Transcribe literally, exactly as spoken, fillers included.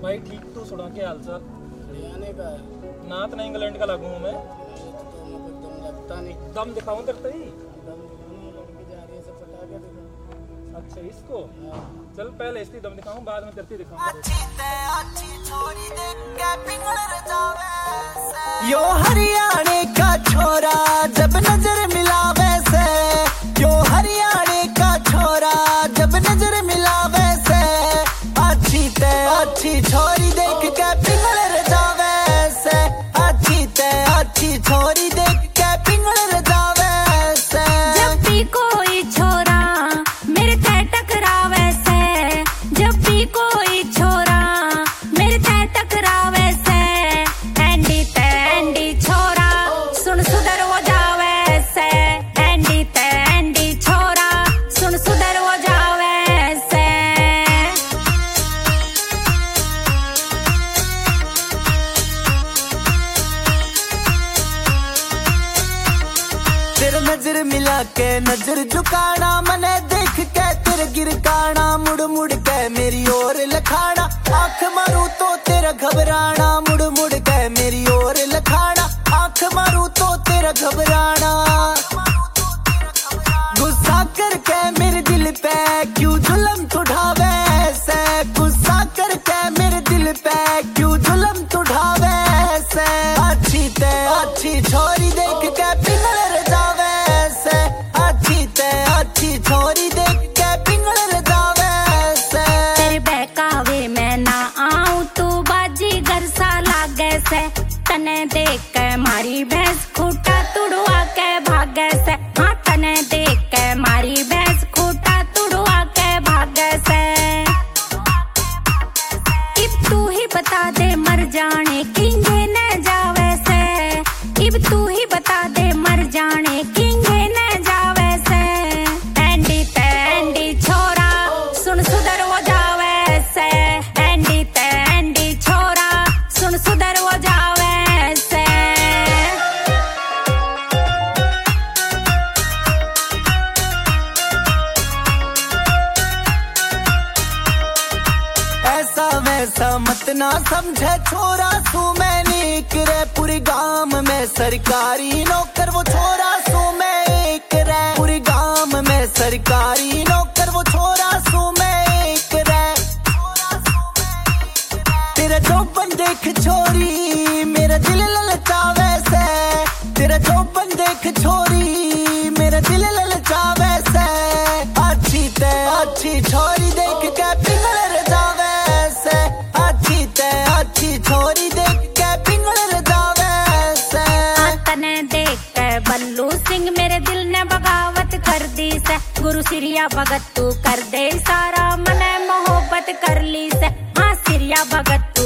भाई ठीक तो सुना के हालचाल हरियाणा का है। नात ना इंग्लैंड का लागू हूँ मैं। तो मेरे को दम लगता नहीं। दम दिखाऊं तेरे ही। दम दिखाने लड़की जा रही है सब पटा के दिखा। अच्छा इसको हाँ। चल पहले इसकी दम दिखाऊं बाद में तेरे दिखाऊंगा। यो हरियाणा का छोरा जब नजर मिलावे से, यो हरियाणा का छोरा जब नजर मिलावे से, अच्छी ते अच्छी छोरी देख के पिघल जावे से, अच्छी ते अच्छी छोरी देख के पिघल जावे से। जब भी कोई छोरा मेरे ते टकरावे से, जब भी कोई छोरा मेरे ते टकरावे से, एंडी ते एंडी छोरा सुन सुधर हो जावे से, एंडी ते एंडी छोरा सुन सुधर हो जावे से। तेरे नजर मिला के नजर झुकाना, मने देख के तेरे गिरकाना, मुड़ मुड़ के मेरी ओर लखाना, आंख मारू तो तेरा घबराना, मुड़ मुड़ के मेरी ओर लखाना, आंख मारू तो तेरा घबराना। गुस्सा करके मेरे दिल पे क्यों जुल्म तुढ़ावे से, गुस्सा करके मेरे दिल पे क्यों जुल्म तुढ़ावे से, अच्छी ते अच्छी छोरी देख के पिघल जावे से, अच्छी ते अच्छी छोरी देख के पिघल जावे से। तेरे बहकावे मैं ना आऊं तू बाजी घर सा लागे से, तने देख के मारी भैंस खूटा तुड़वा के भागे से, हाँ तने देख के मारी भैंस खूटा तुड़वा के भागे से। इब तू ही बता दे मर जाने किंगे न जावे से, इब तू ही बता दे मर जाने किंगे न जावे से, एंडी ते एंडी छोरा सुन सुधर हो जावे से, एंडी ते एंडी छोरा सुन सुधर हो जावे से। ऐसा वैसा मत ना समझे छोरा सू मैं नीक रे, पूरी गांव में सरकारी नौकर वो छोरा सू मैं एक रे, पूरी गांव में सरकारी नौकर वो छोरा सू मैं एक रे। तेरा चौपन देख छोरी मेरा दिल ललचावे से, तेरा चौपन देख छोरी मेरा दिल ललचावे से, अच्छी ते अच्छी छोरी देख के पिघल जावे से, अच्छी ते अच्छी छोरी देख के पिघल जावे से। तने देख के बल्लू सिंह मेरे दिल ने बगावत कर दी से, गुरु सिरिया भगत तू कर दे सारा मने मोहब्बत कर ली से, हाँ सिरिया भगत